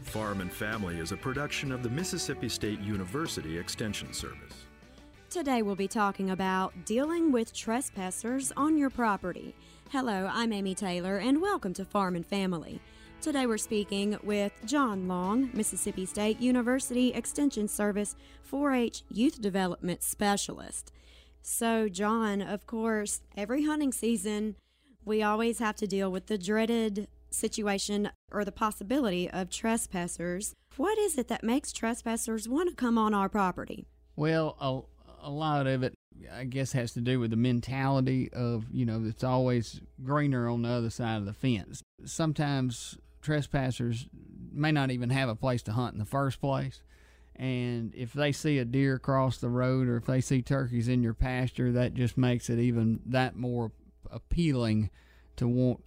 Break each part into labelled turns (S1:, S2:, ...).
S1: Farm and Family is a production of the Mississippi State University Extension Service.
S2: Today we'll be talking about dealing with trespassers on your property. Hello, I'm Amy Taylor, and welcome to Farm and Family. Today we're speaking with John Long, Mississippi State University Extension Service 4-H Youth Development Specialist. So, John, of course, every hunting season, we always have to deal with the dreaded situation or the possibility of trespassers. What is it that makes trespassers want to come on our property?
S3: Well, a lot of it, I guess, has to do with the mentality of, it's always greener on the other side of the fence. Sometimes trespassers may not even have a place to hunt in the first place. And if they see a deer cross the road or if they see turkeys in your pasture, that just makes it even that more appealing to want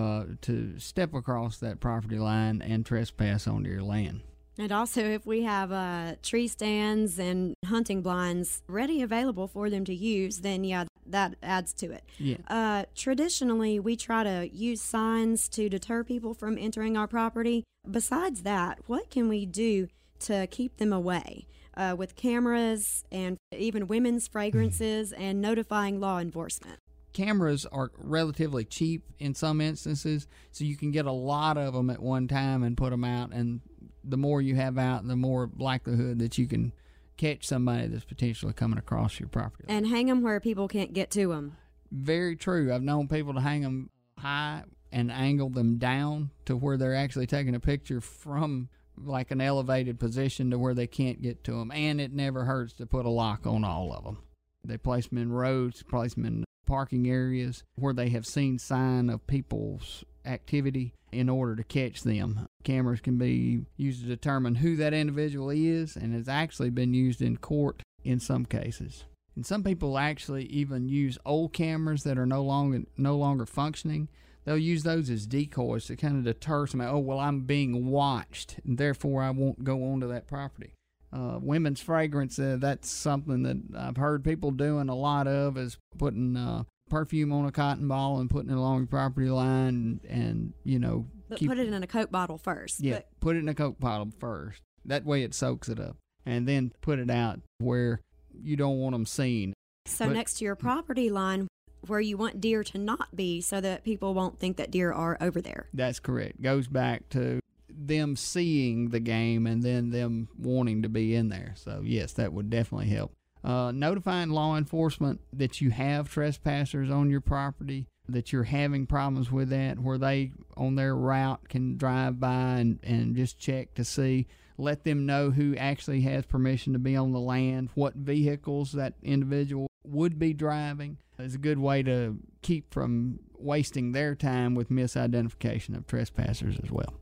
S3: to step across that property line and trespass onto your land.
S2: And also, if we have tree stands and hunting blinds ready available for them to use, then yeah, that adds to it.
S3: Yeah.
S2: Traditionally, we try to use signs to deter people from entering our property. Besides that, what can we do to keep them away with cameras and even women's fragrances and notifying law enforcement?
S3: Cameras are relatively cheap in some instances, so you can get a lot of them at one time and put them out, and the more you have out, the more likelihood that you can catch somebody that's potentially coming across your property.
S2: And hang them where people can't get to them.
S3: Very true. I've known people to hang them high and angle them down to where they're actually taking a picture from like an elevated position to where they can't get to them, and it never hurts to put a lock on all of them. They place them in roads, place them in parking areas where they have seen sign of people's activity in order to catch them. Cameras can be used to determine who that individual is, and has actually been used in court in some cases. And some people actually even use old cameras that are no longer functioning. They'll use those as decoys to kind of deter somebody. Oh, well, I'm being watched, and therefore I won't go onto that property. Women's fragrance, that's something that I've heard people doing a lot of, is putting perfume on a cotton ball and putting it along the property line and
S2: But put it in a Coke bottle first.
S3: Yeah, put it in a Coke bottle first. That way it soaks it up. And then put it out where you don't want them seen.
S2: So next to your property line where you want deer to not be, so that people won't think that deer are over there.
S3: That's correct. Goes back to them seeing the game and then them wanting to be in there. So yes, that would definitely help. Notifying law enforcement that you have trespassers on your property, that you're having problems with that, where they on their route can drive by and just check to see. Let them know who actually has permission to be on the land, what vehicles that individual would be driving. Is a good way to keep from wasting their time with misidentification of trespassers as well.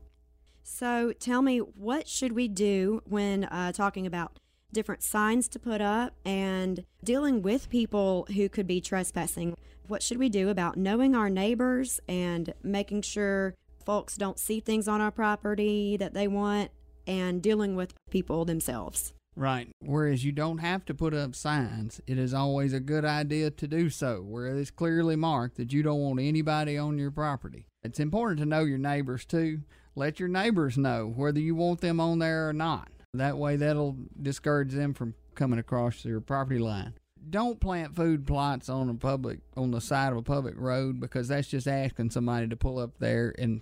S2: So tell me, what should we do when talking about different signs to put up and dealing with people who could be trespassing? What should we do about knowing our neighbors and making sure folks don't see things on our property that they want, and dealing with people themselves?
S3: Right. Whereas you don't have to put up signs, it is always a good idea to do so, where it's clearly marked that you don't want anybody on your property. It's important to know your neighbors too. Let your neighbors know whether you want them on there or not. That way that'll discourage them from coming across your property line. Don't plant food plots on the side of a public road, because that's just asking somebody to pull up there and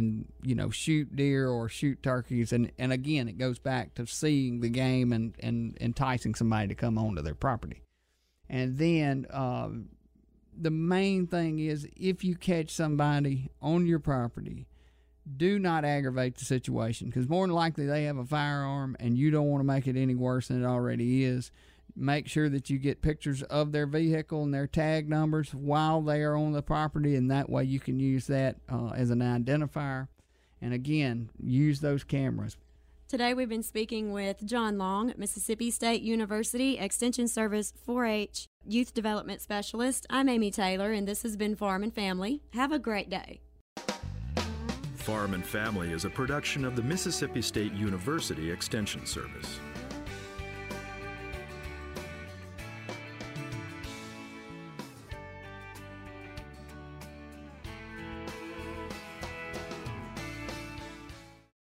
S3: shoot deer or shoot turkeys. And again, it goes back to seeing the game and enticing somebody to come onto their property. And then the main thing is, if you catch somebody on your property, do not aggravate the situation, because more than likely they have a firearm and you don't want to make it any worse than it already is. Make sure that you get pictures of their vehicle and their tag numbers while they are on the property, and that way you can use that as an identifier. And again, use those cameras.
S2: Today we've been speaking with John Long, Mississippi State University Extension Service 4-H Youth Development Specialist. I'm Amy Taylor, and this has been Farm and Family. Have a great day.
S1: Farm and Family is a production of the Mississippi State University Extension Service.